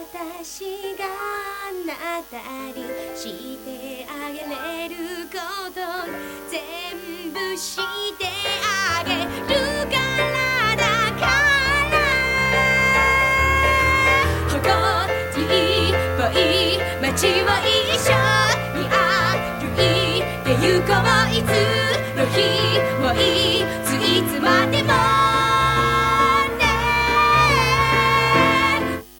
私があなたにしてあげれること全部してあげるからだから誇りっぽい街を一緒